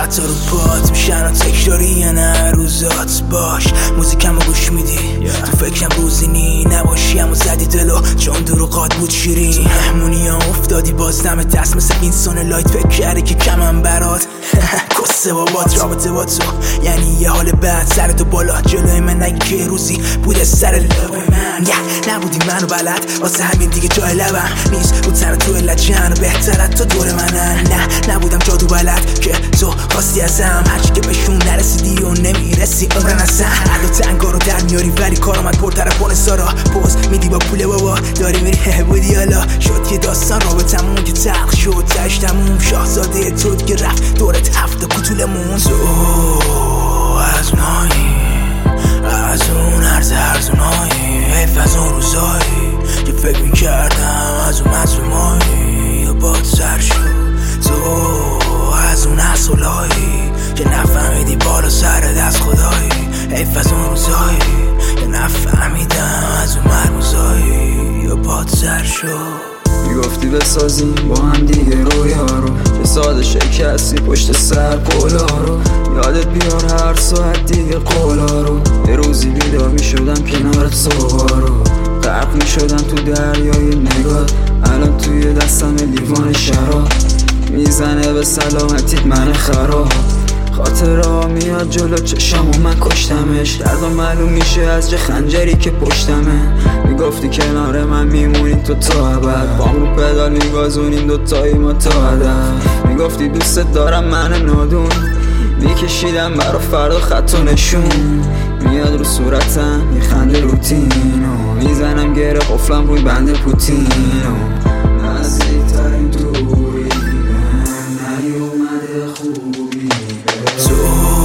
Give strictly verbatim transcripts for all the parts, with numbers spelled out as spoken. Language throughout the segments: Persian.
خطا رو پات میشن و تکراری یا نه روزات باش موزیکمو گوش میدی تو فکرم روزینی نباشی همو زدی دلو چون دروغات بود شیرین مهمونی ها افتادی باز دم دست مثل وینسون لایت فکر کردی که کمم برات کسه بابات رابطه با تو یعنی یه حال بعد سر تو بالا جلوی من نگی که روزی بوده سر لبای من yeah. نبودی منو بلد واسه همین دیگه جای لبم نیست رو تن تو لجن و بهترت تو دور منن نه نبودم جادو بلد که تو خواستی ازم هرچی که بهشون نرسیدی و نمیرسی عمرن اصلا عدو تنگا رو در میاری ولی کار آمد پرطرفان سارا پوز میدی با پول بابا داری میری بودی حالا شد که داستان رابطمون که تلخ شد تش تموم شاهزاده تو که رفت دورت هفته کتولمون تو از اونایی از اون عرض ارزونایی حیف از اون روزایی که فکر میکردم از اون مظلومایی یا باد سر شد تو از اون اصولایی که نفهمیدی بالا سر دست خدایی حیف از اون روزایی که نفهمیدم از اون مرموزایی یا باد سر شد میگفتی بسازیم با هم دیگه رویا رو که ساده شکستی پشت سر قولا رو یادت بیار هر ساعت دیگه قولا رو یه روزی بیدار میشدم کنارت صبح رو غرق میشدم تو دریای نگات الان توی دستم لیوان شراب میزنه به سلامتیت من خراب خاطرها میاد جلو چشم و من کشتمش دردم معلوم میشه از چه خنجری که پشتمه میگفتی کنار من میمونی تو تا ابد بام رو پدال میگازونیم دوتایی ما تا هدف میگفتی دوست دارم من نادون میکشیدم برا فردا خط و نشون میاد رو صورتم میخنده روتینو میزنم گره قفلم روی بند پوتینو نزدیکترین دوری نیومده خوبی تو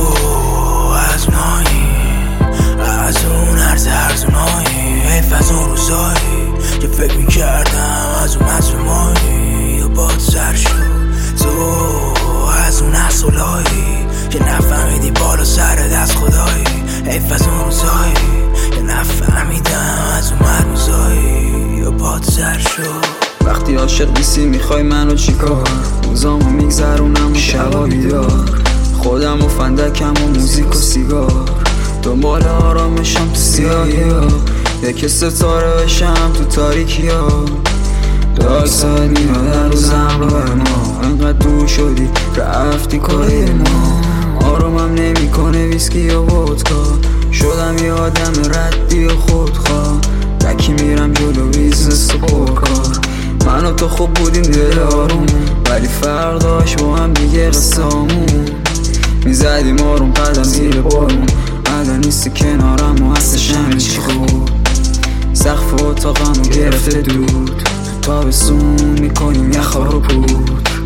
از اونایی از اون عرض ارزونایی حیف از اون روزایی که فکر میکردم از اون مظلومایی یا باد سر شد تو از اون اصولایی که نفهمیدی بالا سر دست خدایی حیف از اون روزایی که نفهمیدم از اون مرموزایی یا باد سر شد وقتی عاشق نیستی میخوای منو چیکار روزامو میگذرونم و شبا بیدار خودم و فندکم و موزیک و سیگار دنبال آرامشم تو سیاهی ها یک ستاره بشم تو تاریکی ها داگ ساعت میاد در روزم رو ما انقدر دور شدی رفتی کاری ما آرومم نمی کنه ویسکی یا ودکا شدم یه آدم ردی و خودخواه تکی میرم جلو بیزنس و پرکار من و تو خوب بودیم دل آروم ولی فرداش با هم دیگه قصامون میزدیم آروم قدم زیر بارون الان نیستی کنارم و هستش همین چی خوب سقف اتاقمو گرفته دود تابستون میکنیم یخا رو پود